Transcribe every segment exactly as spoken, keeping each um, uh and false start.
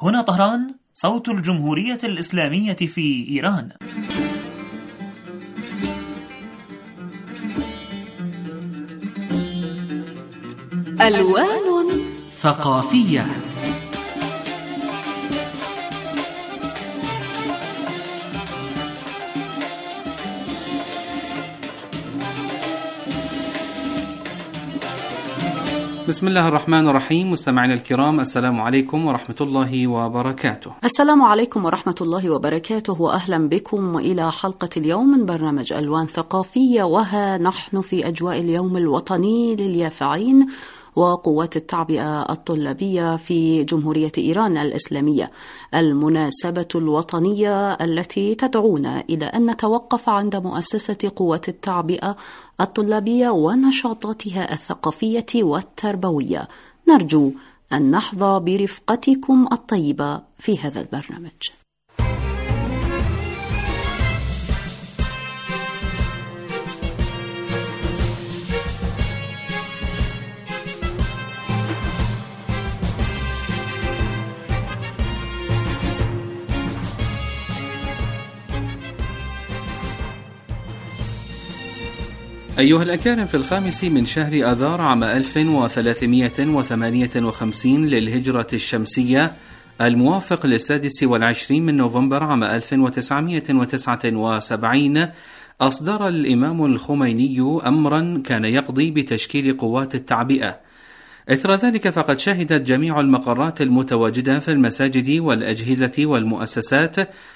هنا طهران، صوت الجمهورية الإسلامية في إيران. ألوان ثقافية. بسم الله الرحمن الرحيم. مستمعينا الكرام، السلام عليكم ورحمة الله وبركاته. السلام عليكم ورحمة الله وبركاته، وأهلا بكم إلى حلقة اليوم من برنامج ألوان ثقافية. وها نحن في أجواء اليوم الوطني لليافعين وقوات التعبئة الطلابية في جمهورية إيران الإسلامية، المناسبة الوطنية التي تدعونا إلى أن نتوقف عند مؤسسة قوات التعبئة الطلابية ونشاطاتها الثقافية والتربوية. نرجو أن نحظى برفقتكم الطيبة في هذا البرنامج. أيها الأكارم، في الخامس من شهر آذار عام ألف وثلاثمائة وثمانية وخمسين للهجرة الشمسية، الموافق للسادس والعشرين من نوفمبر عام ألف وتسعمائة وتسعة وسبعين، أصدر الإمام الخميني أمرا كان يقضي بتشكيل قوات التعبئة. إثر ذلك فقد شهدت جميع المقرات المتواجدة في المساجد والأجهزة والمؤسسات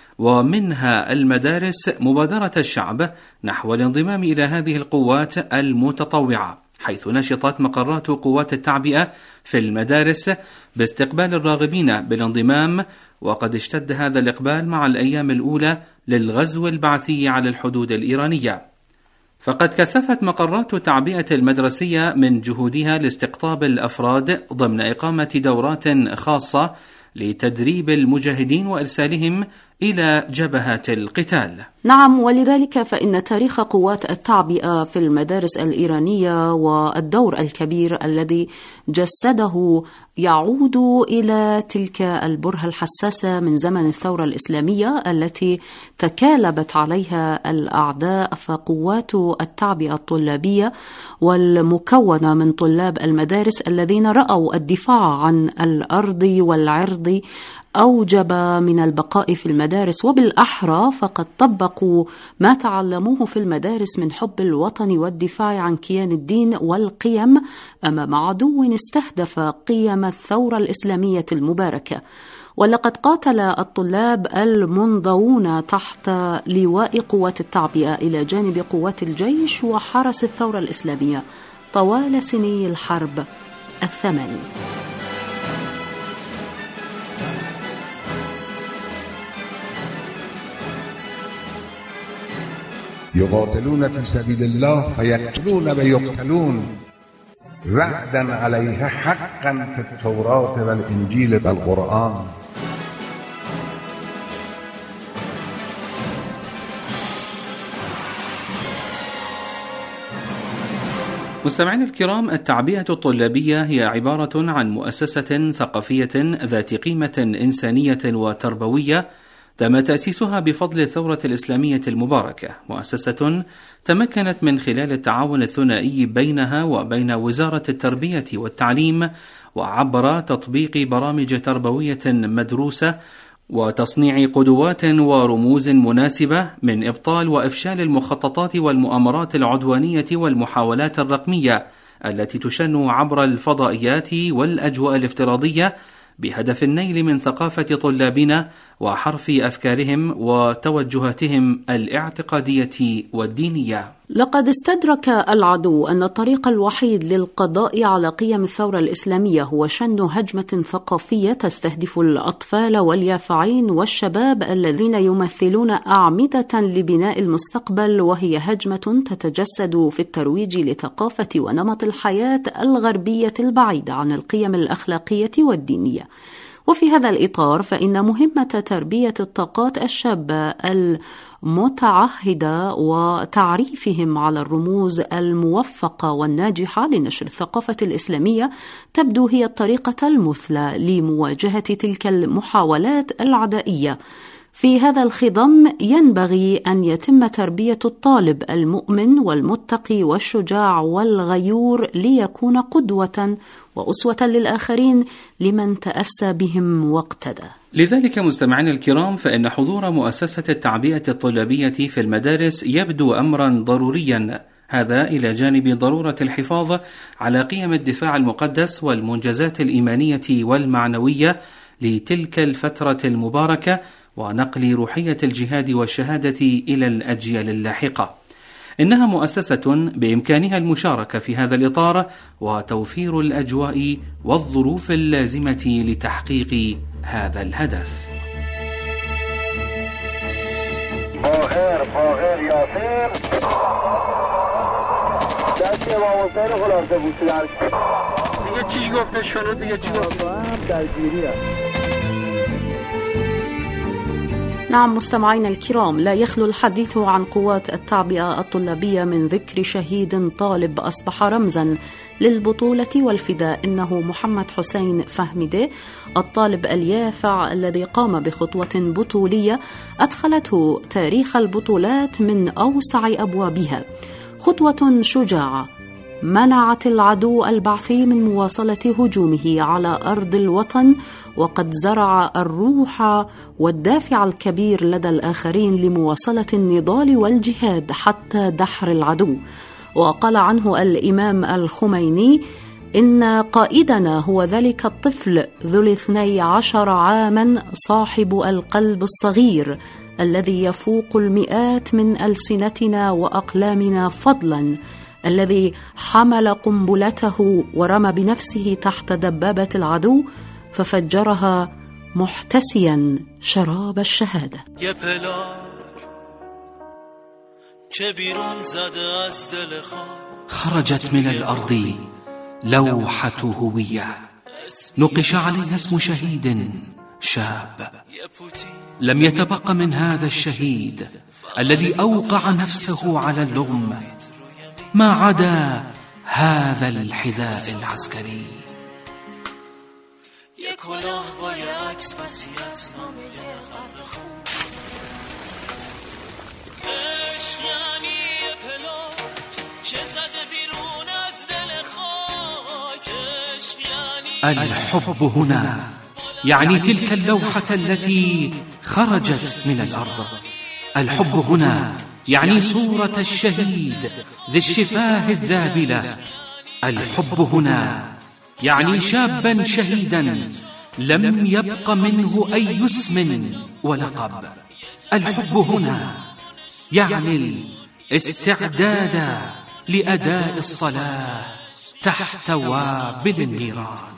ومنها المدارس مبادرة الشعب نحو الانضمام إلى هذه القوات المتطوعة، حيث نشطت مقرات قوات التعبئة في المدارس باستقبال الراغبين بالانضمام، وقد اشتد هذا الإقبال مع الأيام الأولى للغزو البعثي على الحدود الإيرانية. فقد كثفت مقرات التعبئة المدرسية من جهودها لاستقطاب الأفراد ضمن إقامة دورات خاصة لتدريب المجاهدين وإرسالهم إلى جبهات القتال. نعم، ولذلك فإن تاريخ قوات التعبئة في المدارس الإيرانية والدور الكبير الذي جسده يعود إلى تلك البرهة الحساسة من زمن الثورة الإسلامية التي تكالبت عليها الأعداء. فقوات التعبئة الطلابية والمكونة من طلاب المدارس الذين رأوا الدفاع عن الأرض والعرض أوجب من البقاء في المدارس، وبالأحرى فقد طبقوا ما تعلموه في المدارس من حب الوطن والدفاع عن كيان الدين والقيم أمام عدو استهدف قيم الثورة الإسلامية المباركة. ولقد قاتل الطلاب المنضوون تحت لواء قوات التعبئة إلى جانب قوات الجيش وحرس الثورة الإسلامية طوال سني الحرب الثمانين. يقاتلون في سبيل الله فيقتلون ويقتلون وعدا عليه حقا في التوراة والإنجيل والقرآن. مستمعينا الكرام، التعبئة الطلابية هي عبارة عن مؤسسة ثقافية ذات قيمة إنسانية وتربوية تم تأسيسها بفضل الثورة الإسلامية المباركة، مؤسسة تمكنت من خلال التعاون الثنائي بينها وبين وزارة التربية والتعليم، وعبر تطبيق برامج تربوية مدروسة وتصنيع قدوات ورموز مناسبة من إبطال وإفشال المخططات والمؤامرات العدوانية والمحاولات الرقمية التي تشن عبر الفضائيات والأجواء الافتراضية بهدف النيل من ثقافة طلابنا وحرف أفكارهم وتوجهاتهم الاعتقادية والدينية. لقد استدرك العدو أن الطريق الوحيد للقضاء على قيم الثورة الإسلامية هو شن هجمة ثقافية تستهدف الأطفال واليافعين والشباب الذين يمثلون أعمدة لبناء المستقبل، وهي هجمة تتجسد في الترويج لثقافة ونمط الحياة الغربية البعيدة عن القيم الأخلاقية والدينية. وفي هذا الإطار فإن مهمة تربية الطاقات الشابة المتعهدة وتعريفهم على الرموز الموفقة والناجحة لنشر الثقافة الإسلامية تبدو هي الطريقة المثلى لمواجهة تلك المحاولات العدائية. في هذا الخضم ينبغي أن يتم تربية الطالب المؤمن والمتقي والشجاع والغيور ليكون قدوة وأسوة للآخرين لمن تأسى بهم واقتدى. لذلك مستمعينا الكرام، فإن حضور مؤسسة التعبئة الطلابية في المدارس يبدو أمرا ضروريا، هذا إلى جانب ضرورة الحفاظ على قيم الدفاع المقدس والمنجزات الإيمانية والمعنوية لتلك الفترة المباركة، ونقل روحية الجهاد والشهادة إلى الأجيال اللاحقة. إنها مؤسسة بإمكانها المشاركة في هذا الإطار وتوفير الأجواء والظروف اللازمة لتحقيق هذا الهدف. باغر باغر یاسر دستی واموزه رو خلاصه بوسیدن دیگه چی گفته شنو دیگه چی گفته درگیریه. نعم مستمعينا الكرام، لا يخلو الحديث عن قوات التعبئة الطلابية من ذكر شهيد طالب أصبح رمزا للبطولة والفداء، إنه محمد حسين فهميدة، الطالب اليافع الذي قام بخطوة بطولية أدخلته تاريخ البطولات من أوسع أبوابها، خطوة شجاعة منعت العدو البعثي من مواصلة هجومه على أرض الوطن، وقد زرع الروح والدافع الكبير لدى الآخرين لمواصلة النضال والجهاد حتى دحر العدو. وقال عنه الإمام الخميني: إن قائدنا هو ذلك الطفل ذو الاثني عشر عاما صاحب القلب الصغير الذي يفوق المئات من ألسنتنا وأقلامنا فضلا، الذي حمل قنبلته ورمى بنفسه تحت دبابة العدو ففجرها محتسيا شراب الشهادة. خرجت من الأرض لوحة هوية نقش عليها اسم شهيد شاب، لم يتبق من هذا الشهيد الذي أوقع نفسه على اللغم ما عدا هذا الحذاء العسكري. الحب هنا يعني تلك اللوحة التي خرجت من الأرض. الحب هنا يعني صورة الشهيد ذي الشفاه الذابلة. الحب هنا يعني شابا شهيدا لم يبق منه أي اسم ولقب. الحب هنا يعني الاستعداد لأداء الصلاة تحت وابل النيران.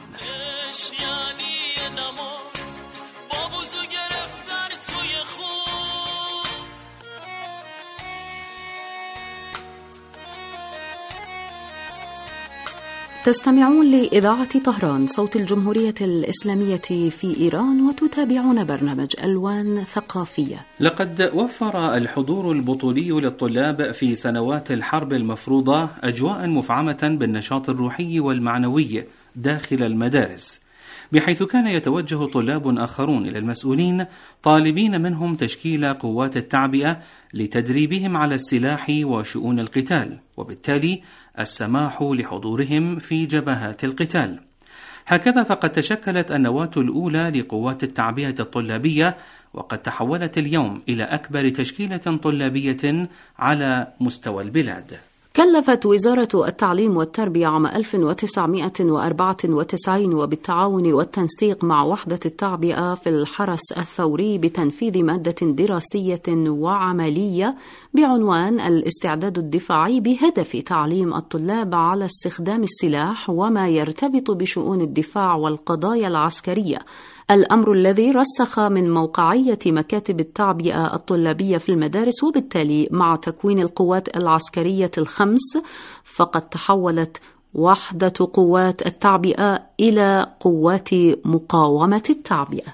تستمعون لإذاعة طهران صوت الجمهورية الإسلامية في إيران، وتتابعون برنامج ألوان ثقافية. لقد وفر الحضور البطولي للطلاب في سنوات الحرب المفروضة أجواء مفعمة بالنشاط الروحي والمعنوي داخل المدارس، بحيث كان يتوجه طلاب آخرون إلى المسؤولين طالبين منهم تشكيل قوات التعبئة لتدريبهم على السلاح وشؤون القتال، وبالتالي السماح لحضورهم في جبهات القتال. هكذا فقد تشكلت النواة الأولى لقوات التعبئة الطلابية، وقد تحولت اليوم إلى أكبر تشكيلة طلابية على مستوى البلاد. كلفت وزارة التعليم والتربية عام ألف وتسعمائة وأربعة وتسعين وبالتعاون والتنسيق مع وحدة التعبئة في الحرس الثوري بتنفيذ مادة دراسية وعملية بعنوان الاستعداد الدفاعي، بهدف تعليم الطلاب على استخدام السلاح وما يرتبط بشؤون الدفاع والقضايا العسكرية، الأمر الذي رسخ من موقعية مكاتب التعبئة الطلابية في المدارس. وبالتالي مع تكوين القوات العسكرية الخمس فقد تحولت وحدة قوات التعبئة إلى قوات مقاومة التعبئة.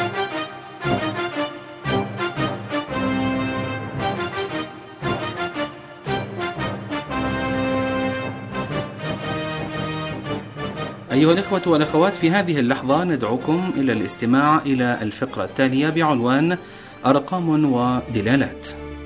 أيها الإخوة والأخوات، في هذه اللحظة ندعوكم إلى الاستماع إلى الفقرة التالية بعنوان أرقام ودلالات.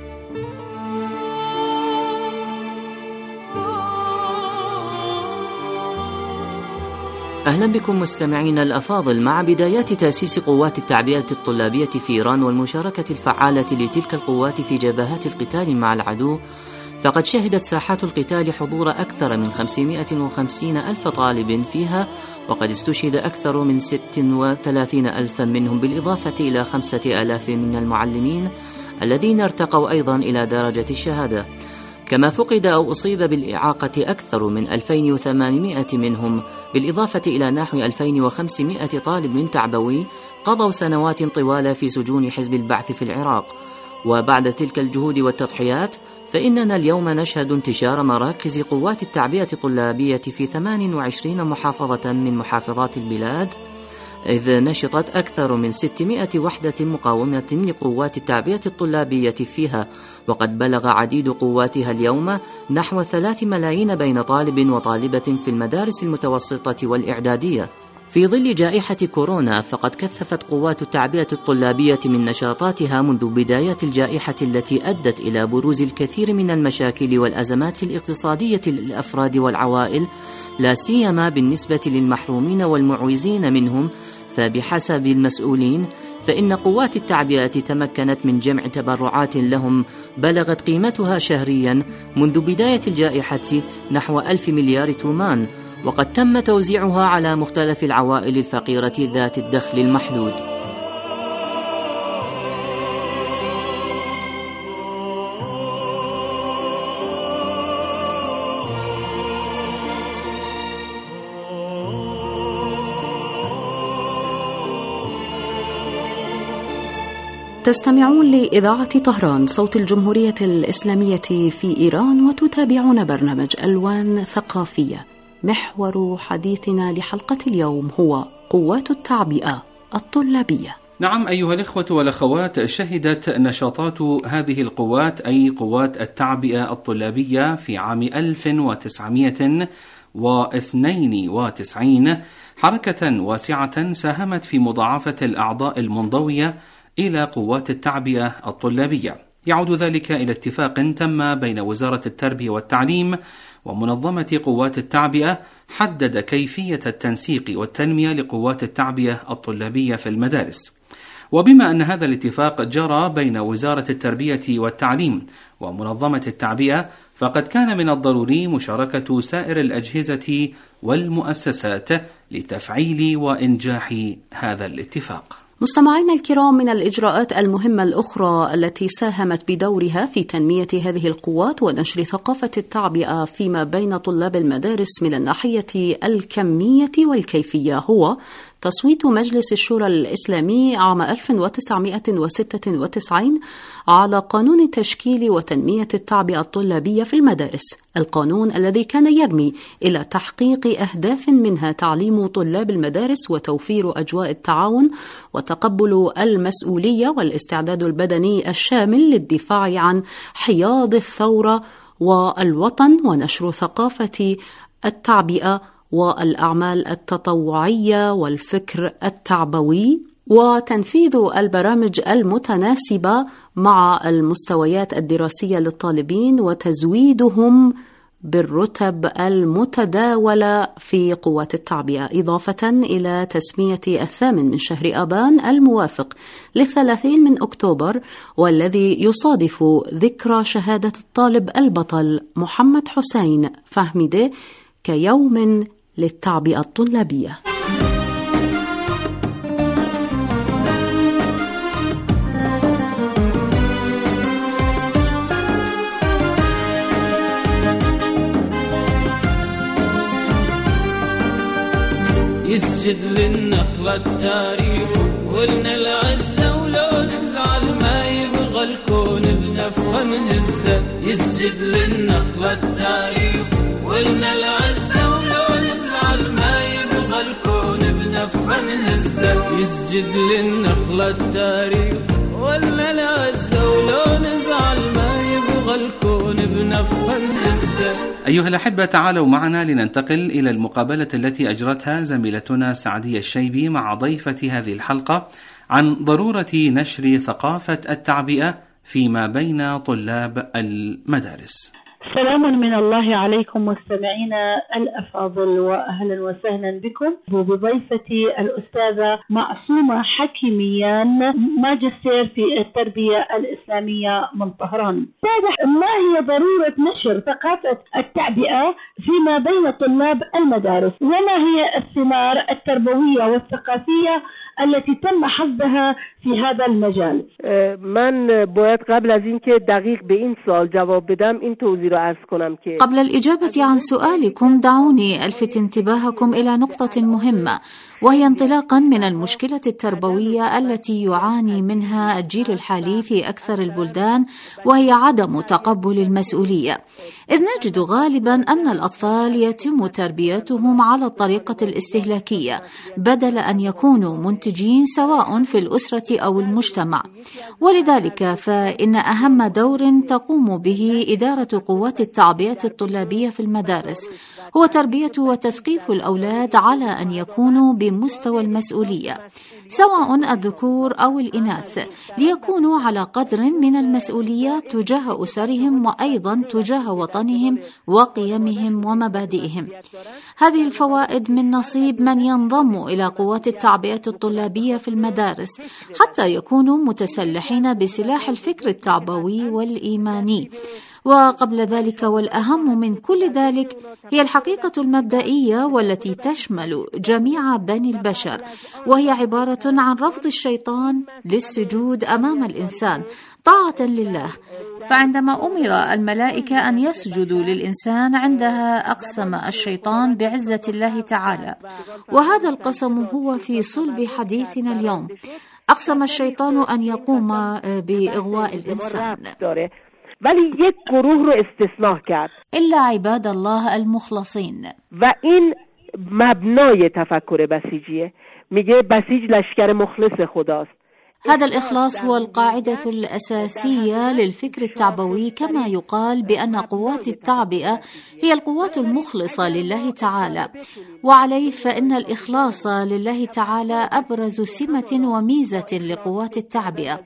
أهلا بكم مستمعين الأفاضل. مع بدايات تأسيس قوات التعبئة الطلابية في إيران والمشاركة الفعالة لتلك القوات في جبهات القتال مع العدو، فقد شهدت ساحات القتال حضور أكثر من خمسمائة وخمسين ألف طالب فيها، وقد استشهد أكثر من ستة وثلاثين ألفا منهم، بالإضافة إلى خمسة آلاف من المعلمين الذين ارتقوا أيضا إلى درجة الشهادة. كما فقد أو أصيب بالإعاقة أكثر من ألفين وثمانمائة منهم، بالإضافة إلى نحو ألفين وخمسمائة طالب تعبوي قضوا سنوات طوال في سجون حزب البعث في العراق. وبعد تلك الجهود والتضحيات، فإننا اليوم نشهد انتشار مراكز قوات التعبئة الطلابية في ثمان وعشرين محافظة من محافظات البلاد، إذ نشطت أكثر من ستمائة وحدة مقاومة لقوات التعبئة الطلابية فيها، وقد بلغ عديد قواتها اليوم نحو ثلاث ملايين بين طالب وطالبة في المدارس المتوسطة والإعدادية. في ظل جائحة كورونا، فقد كثفت قوات التعبئة الطلابية من نشاطاتها منذ بداية الجائحة التي أدت إلى بروز الكثير من المشاكل والأزمات الاقتصادية للأفراد والعوائل، لا سيما بالنسبة للمحرومين والمعوزين منهم. فبحسب المسؤولين، فإن قوات التعبئة تمكنت من جمع تبرعات لهم بلغت قيمتها شهريا منذ بداية الجائحة نحو ألف مليار تومان، وقد تم توزيعها على مختلف العوائل الفقيرة ذات الدخل المحدود. تستمعون لإذاعة طهران صوت الجمهورية الإسلامية في إيران، وتتابعون برنامج ألوان ثقافية. محور حديثنا لحلقة اليوم هو قوات التعبئة الطلابية. نعم أيها الإخوة والأخوات، شهدت نشاطات هذه القوات، أي قوات التعبئة الطلابية، في عام ألف وتسعمائة واثنين وتسعين حركة واسعة ساهمت في مضاعفة الأعضاء المنضوية إلى قوات التعبئة الطلابية. يعود ذلك إلى اتفاق تم بين وزارة التربية والتعليم ومنظمة قوات التعبئة، حدد كيفية التنسيق والتنمية لقوات التعبئة الطلابية في المدارس. وبما أن هذا الاتفاق جرى بين وزارة التربية والتعليم ومنظمة التعبئة، فقد كان من الضروري مشاركة سائر الأجهزة والمؤسسات لتفعيل وإنجاح هذا الاتفاق. مستمعينا الكرام، من الإجراءات المهمة الأخرى التي ساهمت بدورها في تنمية هذه القوات ونشر ثقافة التعبئة فيما بين طلاب المدارس من الناحية الكمية والكيفية هو تصويت مجلس الشورى الإسلامي عام ألف وتسعمائة وستة وتسعين على قانون تشكيل وتنمية التعبئة الطلابية في المدارس، القانون الذي كان يرمي إلى تحقيق أهداف منها تعليم طلاب المدارس وتوفير أجواء التعاون وتقبل المسؤولية والاستعداد البدني الشامل للدفاع عن حياض الثورة والوطن، ونشر ثقافة التعبئة والأعمال التطوعية والفكر التعبوي، وتنفيذ البرامج المتناسبة مع المستويات الدراسية للطالبين وتزويدهم بالرتب المتداولة في قوات التعبئة، إضافة إلى تسمية الثامن من شهر آبان الموافق للثلاثين من أكتوبر، والذي يصادف ذكرى شهادة الطالب البطل محمد حسين فهميدة كيوم للتعبئة الطلابية. يسجد للنخلة التاريخ ولنا العزة، ولو نزعل ما يبغى الكون بنفخة نهزة. يسجد للنخلة التاريخ ولنا العزة يسجد للنخلة التاريخ ولا العزة ولو نزعل ما يبغى الكون بنفخ الهزة. أيها الأحبة، تعالوا معنا لننتقل إلى المقابلة التي أجرتها زميلتنا سعدية الشيبي مع ضيفة هذه الحلقة عن ضرورة نشر ثقافة التعبئة فيما بين طلاب المدارس. سلام من الله عليكم مستمعينا الأفاضل، وأهلا وسهلا بكم بضيفتي الأستاذة معصومة حكيميان، ماجستير في التربية الإسلامية من طهران. ما هي ضرورة نشر ثقافة التعبئة فيما بين طلاب المدارس، وما هي الثمار التربوية والثقافية التي تم حصدها في هذا المجال؟ من باید قبل از اینکه دقیق به این سوال جواب بدم این توضیح را عرض کنم که قبل الإجابة عن سؤالكم دعوني ألفت انتباهكم إلى نقطة مهمة، وهي انطلاقا من المشكلة التربوية التي يعاني منها الجيل الحالي في أكثر البلدان، وهي عدم تقبل المسؤولية. إذ نجد غالبا أن الأطفال يتم تربيتهم على الطريقة الاستهلاكية بدل أن يكونوا منتجين سواء في الأسرة أو المجتمع. ولذلك فإن أهم دور تقوم به إدارة قوات التعبئة الطلابية في المدارس هو تربية وتثقيف الأولاد على أن يكونوا بمستوى المسؤولية، سواء الذكور أو الإناث، ليكونوا على قدر من المسؤولية تجاه أسرهم وأيضا تجاه وطنهم وقيمهم ومبادئهم. هذه الفوائد من نصيب من ينضم إلى قوات التعبئة الطلابية في المدارس حتى يكونوا متسلحين بسلاح الفكر التعبوي والإيماني. وقبل ذلك والأهم من كل ذلك هي الحقيقة المبدئية والتي تشمل جميع بني البشر، وهي عبارة عن رفض الشيطان للسجود أمام الإنسان طاعة لله. فعندما أمر الملائكة أن يسجدوا للإنسان عندها أقسم الشيطان بعزة الله تعالى، وهذا القسم هو في صلب حديثنا اليوم. أقسم الشيطان أن يقوم بإغواء الإنسان، ولی یک گروه رو استثناء کرد، إلا عباد الله المخلصين. و این مبنای تفکر بسیجیه. میگه بسیج لشکر مخلص خداست. هذا الإخلاص هو القاعدة الأساسية للفكر التعبوي، كما يقال بأن قوات التعبئة هي القوات المخلصة لله تعالى، وعليه فإن الإخلاص لله تعالى أبرز سمة وميزة لقوات التعبئة.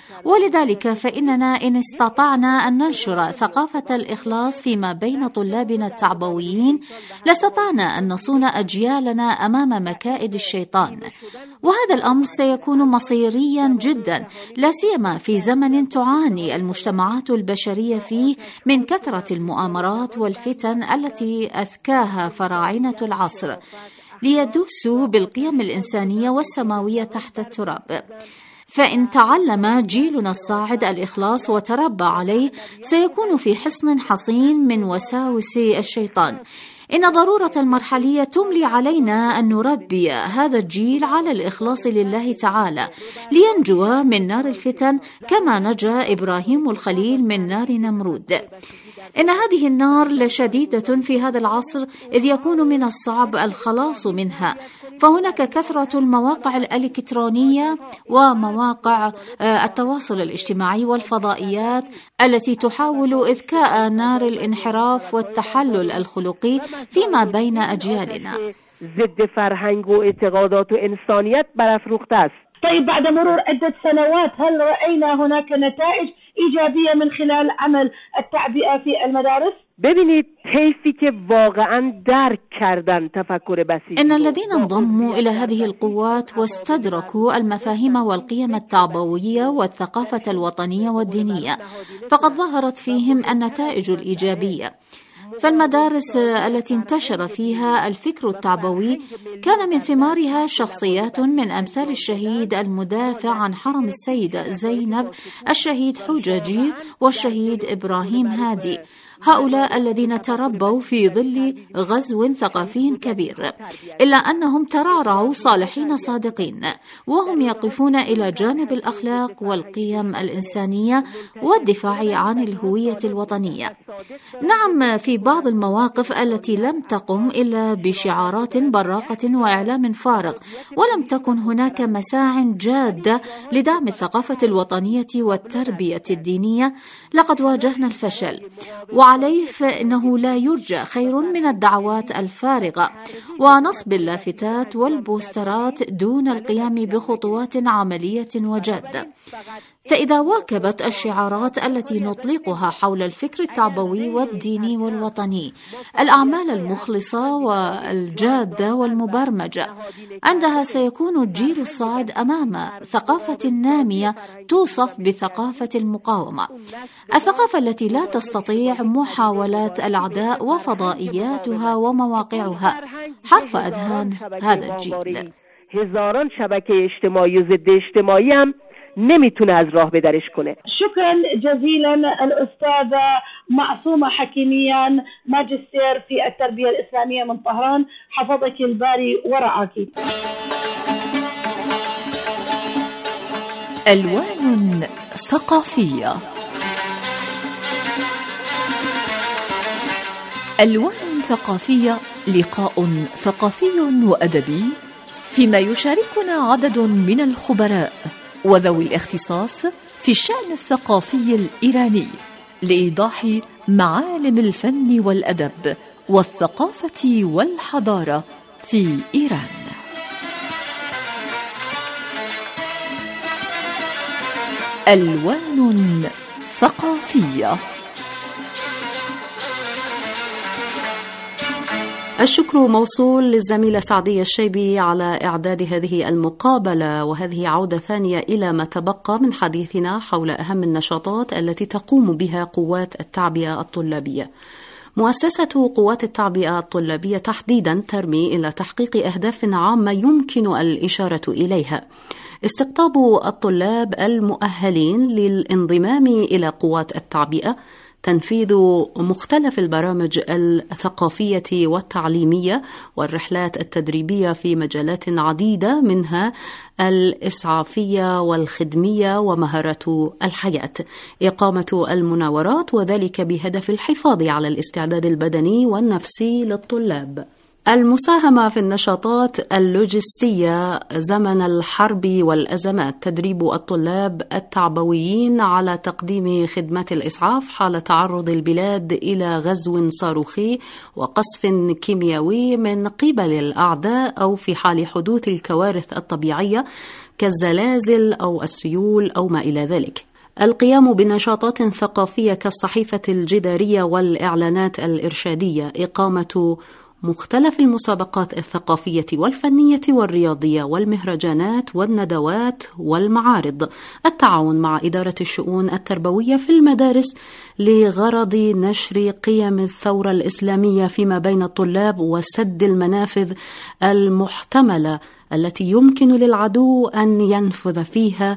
ولذلك فإننا إن استطعنا أن ننشر ثقافة الإخلاص فيما بين طلابنا التعبويين لاستطعنا أن نصون أجيالنا أمام مكائد الشيطان، وهذا الأمر سيكون مصيريا جدا، لا سيما في زمن تعاني المجتمعات البشرية فيه من كثرة المؤامرات والفتن التي أذكاها فراعنة العصر ليدوسوا بالقيم الإنسانية والسماوية تحت التراب. فإن تعلم جيلنا الصاعد الإخلاص وتربى عليه سيكون في حصن حصين من وساوس الشيطان. إن ضرورة المرحلية تملي علينا أن نربي هذا الجيل على الإخلاص لله تعالى لينجو من نار الفتن كما نجا إبراهيم الخليل من نار نمرود. إن هذه النار لشديدة في هذا العصر، إذ يكون من الصعب الخلاص منها، فهناك كثرة المواقع الإلكترونية ومواقع التواصل الاجتماعي والفضائيات التي تحاول إذكاء نار الانحراف والتحلل الخلقي فيما بين أجيالنا. ضد فرهنگ و اعتقادات و انسانیت برافروخته است. طيب، بعد مرور عدة سنوات هل رأينا هناك نتائج إيجابية من خلال عمل التعبئة في المدارس؟ ببینید حیفی که واقعا درک کردن تفکر بسیج. إن الذين انضموا إلى هذه القوات واستدركوا المفاهيم والقيم التعبوية والثقافة الوطنية والدينية فقد ظهرت فيهم النتائج الإيجابية. فالمدارس التي انتشر فيها الفكر التعبوي كان من ثمارها شخصيات من أمثال الشهيد المدافع عن حرم السيدة زينب، الشهيد حجاجي، والشهيد إبراهيم هادي. هؤلاء الذين تربوا في ظل غزو ثقافي كبير، إلا أنهم ترعرعوا صالحين صادقين، وهم يقفون إلى جانب الأخلاق والقيم الإنسانية والدفاع عن الهوية الوطنية. نعم، في بعض المواقف التي لم تقم إلا بشعارات براقة وإعلام فارغ، ولم تكن هناك مساع جادة لدعم الثقافة الوطنية والتربية الدينية، لقد واجهنا الفشل، وعليه فإنه لا يرجى خير من الدعوات الفارغة ونصب اللافتات والبوسترات دون القيام بخطوات عملية وجادة. فإذا واكبت الشعارات التي نطلقها حول الفكر التعبوي والديني والوطني الأعمال المخلصة والجادة والمبرمجة، عندها سيكون الجيل الصاعد أمام ثقافة نامية توصف بثقافة المقاومة، الثقافة التي لا تستطيع محاولات الأعداء وفضائياتها ومواقعها حرف أذهان هذا الجيل. هزاران شبکه اجتماعی و ضد اجتماعی هم نمیتونه از راه بدرش کنه. شكرا جزيلا الأستاذة معصومة حكيميان، ماجستير في التربية الإسلامية من طهران، حفظك الباري ورعاك. ألوان ثقافية. ألوان ثقافية لقاء ثقافي وأدبي فيما يشاركنا عدد من الخبراء وذوي الاختصاص في الشأن الثقافي الإيراني لإيضاح معالم الفن والأدب والثقافة والحضارة في إيران. ألوان ثقافية. الشكر موصول للزميلة سعدية الشيبي على إعداد هذه المقابلة، وهذه عودة ثانية إلى ما تبقى من حديثنا حول أهم النشاطات التي تقوم بها قوات التعبئة الطلابية. مؤسسة قوات التعبئة الطلابية تحديدا ترمي إلى تحقيق أهداف عامة يمكن الإشارة إليها: استقطاب الطلاب المؤهلين للانضمام إلى قوات التعبئة، تنفيذ مختلف البرامج الثقافية والتعليمية والرحلات التدريبية في مجالات عديدة منها الإسعافية والخدمية ومهارات الحياة، إقامة المناورات وذلك بهدف الحفاظ على الاستعداد البدني والنفسي للطلاب، المساهمة في النشاطات اللوجستية زمن الحرب والأزمات، تدريب الطلاب التعبويين على تقديم خدمات الإسعاف حال تعرض البلاد إلى غزو صاروخي وقصف كيميائي من قبل الأعداء أو في حال حدوث الكوارث الطبيعية كالزلازل أو السيول أو ما إلى ذلك، القيام بنشاطات ثقافية كالصحيفة الجدارية والإعلانات الإرشادية، إقامة مختلف المسابقات الثقافية والفنية والرياضية والمهرجانات والندوات والمعارض، التعاون مع إدارة الشؤون التربوية في المدارس لغرض نشر قيم الثورة الإسلامية فيما بين الطلاب وسد المنافذ المحتملة التي يمكن للعدو أن ينفذ فيها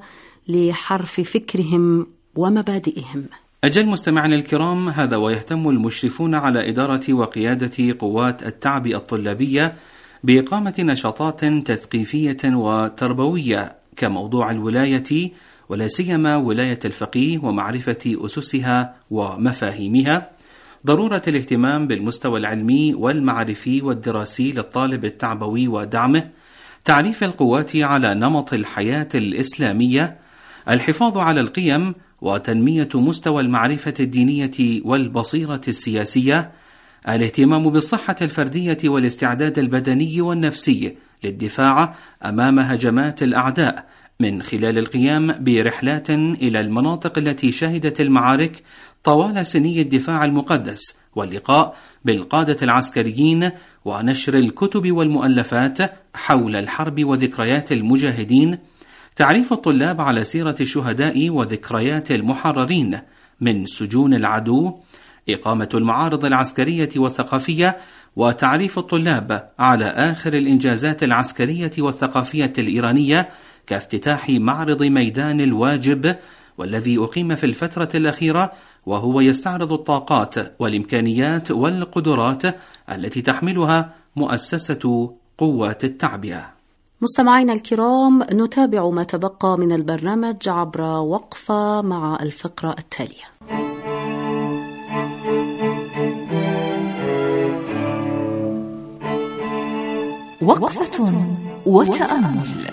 لحرف فكرهم ومبادئهم. أجل مستمعنا الكرام، هذا ويهتم المشرفون على إدارة وقيادة قوات التعبئة الطلابية بإقامة نشاطات تثقيفية وتربوية كموضوع الولاية، ولا سيما ولاية الفقيه ومعرفة أسسها ومفاهيمها، ضرورة الاهتمام بالمستوى العلمي والمعرفي والدراسي للطالب التعبوي ودعمه، تعريف القوات على نمط الحياة الإسلامية، الحفاظ على القيم وتنمية مستوى المعرفة الدينية والبصيرة السياسية، الاهتمام بالصحة الفردية والاستعداد البدني والنفسي للدفاع أمام هجمات الأعداء من خلال القيام برحلات إلى المناطق التي شهدت المعارك طوال سني الدفاع المقدس، واللقاء بالقادة العسكريين ونشر الكتب والمؤلفات حول الحرب وذكريات المجاهدين، تعريف الطلاب على سيرة الشهداء وذكريات المحررين من سجون العدو، إقامة المعارض العسكرية والثقافية، وتعريف الطلاب على آخر الإنجازات العسكرية والثقافية الإيرانية كافتتاح معرض ميدان الواجب والذي أقيم في الفترة الأخيرة، وهو يستعرض الطاقات والإمكانيات والقدرات التي تحملها مؤسسة قوات التعبئة. مستمعينا الكرام، نتابع ما تبقى من البرنامج عبر وقفة مع الفقرة التالية. وقفة وتأمل.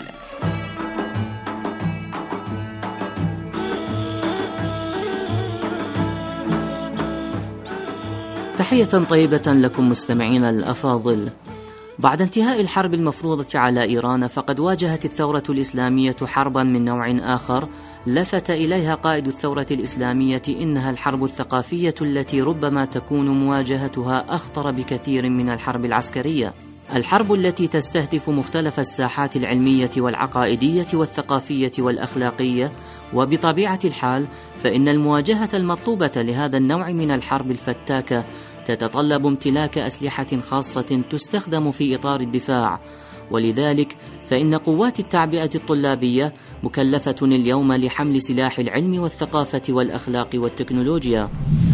تحية طيبة لكم مستمعين الأفاضل. بعد انتهاء الحرب المفروضة على إيران، فقد واجهت الثورة الإسلامية حربا من نوع آخر لفت إليها قائد الثورة الإسلامية إنها الحرب الثقافية التي ربما تكون مواجهتها أخطر بكثير من الحرب العسكرية، الحرب التي تستهدف مختلف الساحات العلمية والعقائدية والثقافية والأخلاقية. وبطبيعة الحال فإن المواجهة المطلوبة لهذا النوع من الحرب الفتاكة تتطلب امتلاك أسلحة خاصة تستخدم في إطار الدفاع، ولذلك فإن قوات التعبئة الطلابية مكلفة اليوم لحمل سلاح العلم والثقافة والأخلاق والتكنولوجيا.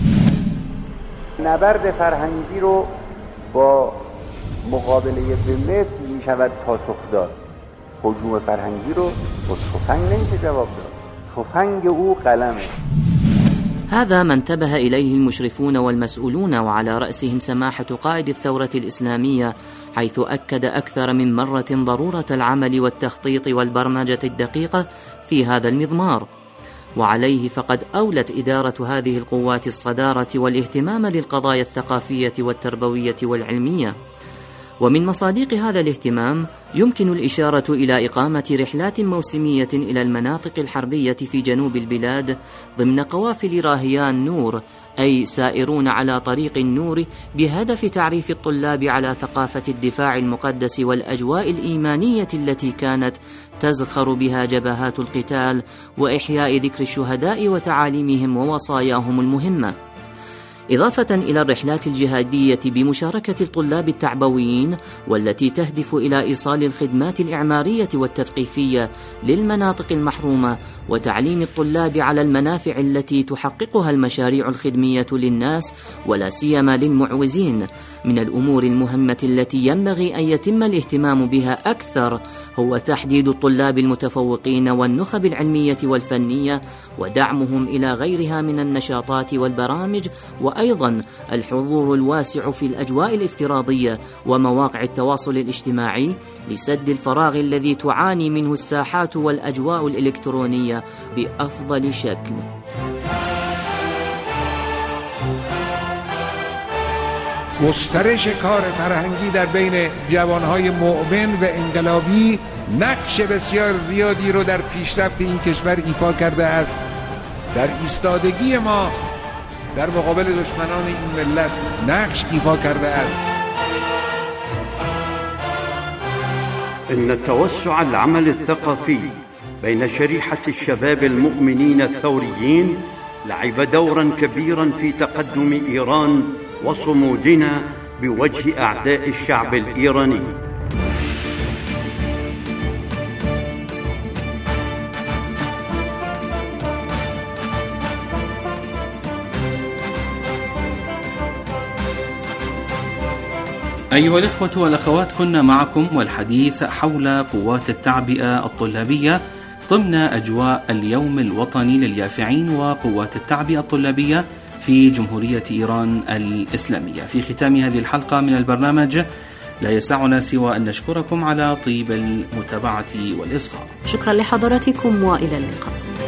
نبرد فرهنگی رو با مقابله به مثل می شود پاسخ داد. هجوم فرهنگی رو با تفنگ نمیشه جواب داد. تفنگ او قلمه. هذا ما انتبه إليه المشرفون والمسؤولون، وعلى رأسهم سماحة قائد الثورة الإسلامية، حيث أكد أكثر من مرة ضرورة العمل والتخطيط والبرمجة الدقيقة في هذا المضمار. وعليه فقد أولت إدارة هذه القوات الصدارة والاهتمام للقضايا الثقافية والتربوية والعلمية. ومن مصادق هذا الاهتمام يمكن الإشارة إلى إقامة رحلات موسمية إلى المناطق الحربية في جنوب البلاد ضمن قوافل راهيان نور، أي سائرون على طريق النور، بهدف تعريف الطلاب على ثقافة الدفاع المقدس والأجواء الإيمانية التي كانت تزخر بها جبهات القتال، وإحياء ذكر الشهداء وتعاليمهم ووصاياهم المهمة. إضافة إلى الرحلات الجهادية بمشاركة الطلاب التعبويين، والتي تهدف إلى إيصال الخدمات الإعمارية والتثقيفية للمناطق المحرومة، وتعليم الطلاب على المنافع التي تحققها المشاريع الخدمية للناس ولا سيما للمعوزين. من الأمور المهمة التي ينبغي أن يتم الاهتمام بها أكثر هو تحديد الطلاب المتفوقين والنخب العلمية والفنية، ودعمهم إلى غيرها من النشاطات والبرامج، وأيضا الحضور الواسع في الأجواء الافتراضية ومواقع التواصل الاجتماعي لسد الفراغ الذي تعاني منه الساحات والأجواء الإلكترونية بأفضل شكل. گسترش کار فرهنگی در بین جوانهای مؤمن و انقلابی نقش بسیار زیادی رو در پیشرفت این کشور ایفا کرده است. در ایستادگی ما در مقابل دشمنان این ملت نقش ایفا کرده است. إن توسع العمل الثقافي بين شريحة الشباب المؤمنين الثوريين لعب دورا كبيرا في تقدم إيران وصمودنا بوجه أعداء الشعب الإيراني. أيها الإخوة والأخوات، كنا معكم والحديث حول قوات التعبئة الطلابية ضمن أجواء اليوم الوطني لليافعين وقوات التعبئة الطلابية في جمهورية إيران الإسلامية. في ختام هذه الحلقة من البرنامج لا يسعنا سوى أن نشكركم على طيب المتابعة والإصغاء. شكرا لحضراتكم وإلى اللقاء.